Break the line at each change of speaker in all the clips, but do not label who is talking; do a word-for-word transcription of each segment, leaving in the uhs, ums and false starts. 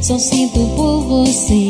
só sinto por você.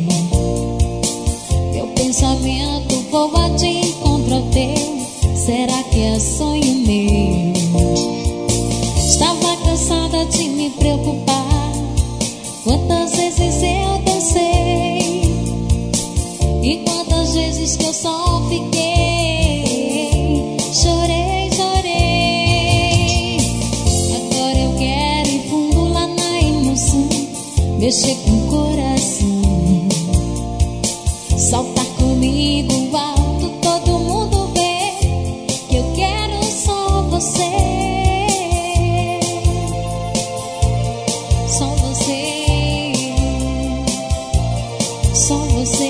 Meu pensamento voa de encontro ao teu. Será que é sonho meu? Estava cansada de me preocupar. Quantas vezes eu dancei e quantas vezes que eu só fiquei. Chorei, chorei. Agora eu quero ir fundo lá na emoção, mexer com o coração, saltar comigo alto, todo mundo vê que eu quero só você. Só você, só você.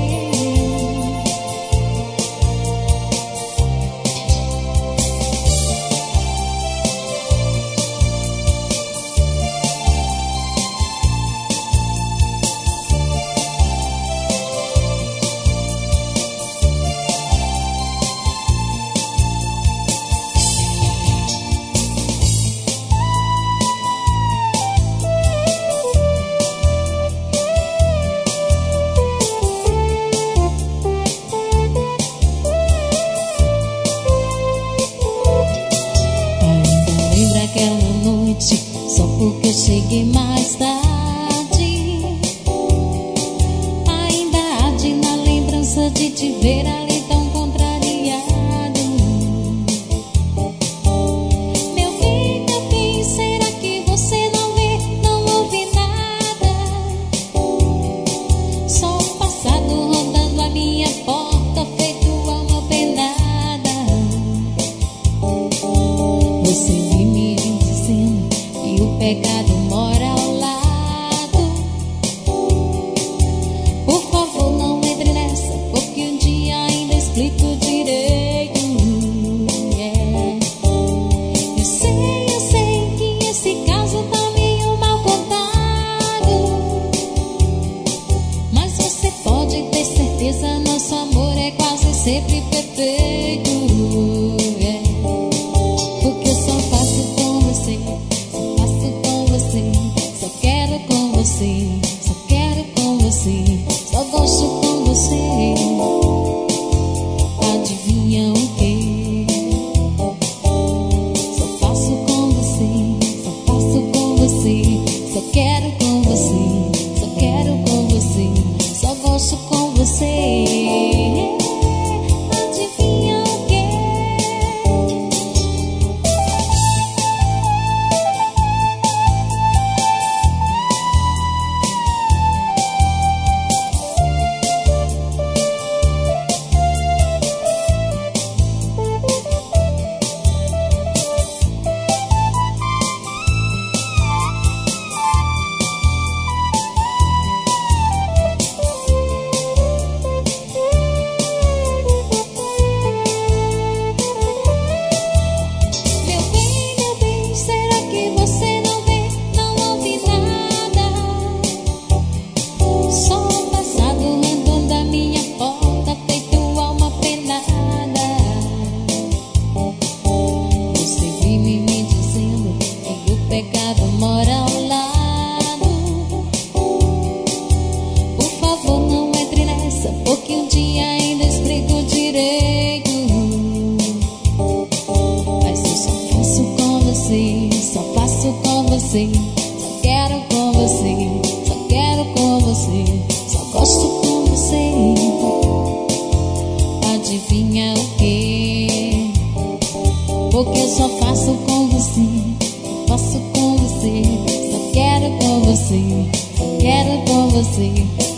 Só porque eu cheguei mais tarde, ainda arde na lembrança de te ver ali tão contrariado. Meu bem, meu bem, será que você não vê, não ouve nada? Só o passado rondando a minha porta, feito alma penada. Você vive me dizendo e o pecado mora ao lado. Por favor, não entre nessa, porque um dia ainda explico direito. Yeah. Eu sei, eu sei que esse caso tá meio mal contado, mas você pode ter certeza, nosso amor é quase sempre perfeito. Yeah. Porque eu só faço com você, só quero com você, só quero com você, só gosto com você. Adivinha o que? Só faço com você, só faço com você, só quero com você, só quero com você, só gosto com você. Adivinha o que? Pecado mora ao lado. Por favor, não entre nessa, porque um dia ainda explico direito. Mas eu só faço com você, só faço com você, só quero com você, só quero com você, só gosto com você. Adivinha o que? Porque eu só faço com você, faço com você, só quero com você, só quero com você.